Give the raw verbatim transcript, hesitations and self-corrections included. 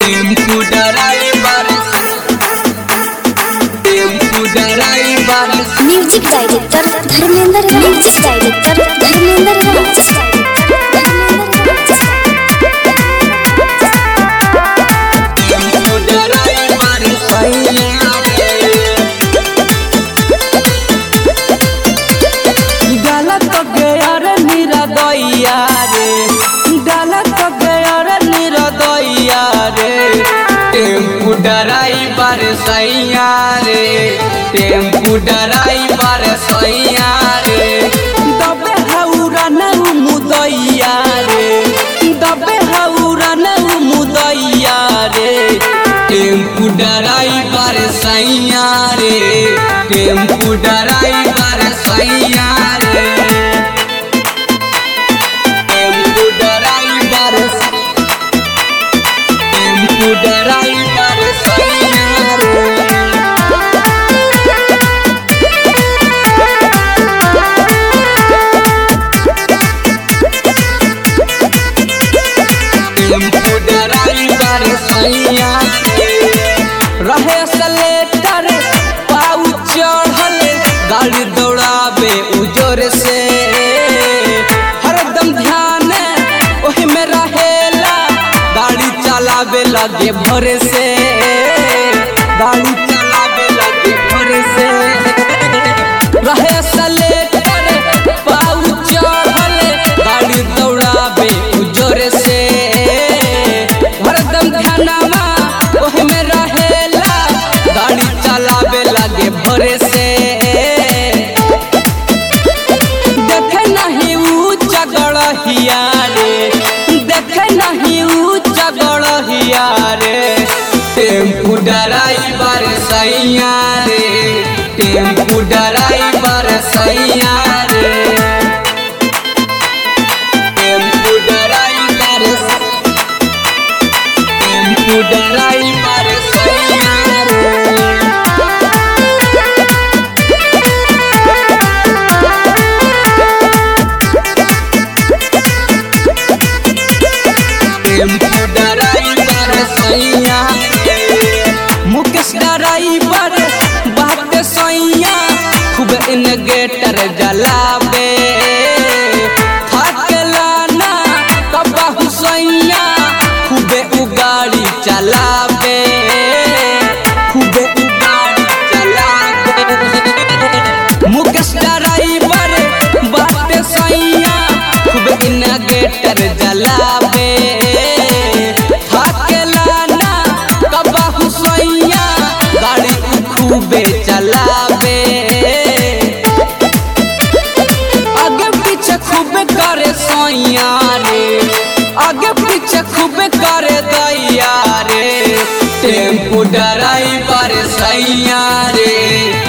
tempo driver tempo driver music director Dharmendra music director Dharmendra Raj tempo driver सैया गलत गया रे निरदैया रे गलत गया रे निरदैया रे टेम्पू ड्राइवर सैया रे टेम्पू ड्राइवर सैया रे दबे हौरा न मुदैया रे दबे हौरा न मुदैया रे टेम्पू ड्राइवर सैया रे टेम्पू ड्राइवर सैया रे टेम्पू ड्राइवर टेम्पू ड्राइवर सैया रे टेम्पू ड्राइवर सैया रहे सलेटर पाऊ चढ़ल गाड़ी दौड़ावे उजोर से हरदम ध्यान ओही में रहेला गाड़ी चलावे लगे भोरे से गाड़ी चलावे लगे भोरे से रहे सलेटर पाऊ चढ़ल गाड़ी दौड़ावे उजोर से हरदम ध्यानमा ओही में रहेला गाड़ी चलावे लगे भोरे से देखे नहीं ऊ चगड़हिया रे देखे नहीं ऊ चगड़हिया रे टेम्पू ड्राइवर सैया रे टेम्पू ड्राइवर सैया रे टेम्पू ड्राइवर टेम्पू ड्राइवर सैया रे टेम्पू ड्राइवर सैया मुकेश ड्राइवर बात सैया खूब इनगेटर जलावे थकेला ना कबहू सैया खूबे उगाड़ी चलावे खूबे उगाड़ी चलावे मुकेश ड्राइवर बात सैया खूब इनगेटर जलावे थकेला ना कबहू सैया गाड़ी खूबे चलावे आगे पीछे खूबे करे सैया रे आगे पीछे खूबे करे दैया रे टेम्पू ड्राइवर सैया रे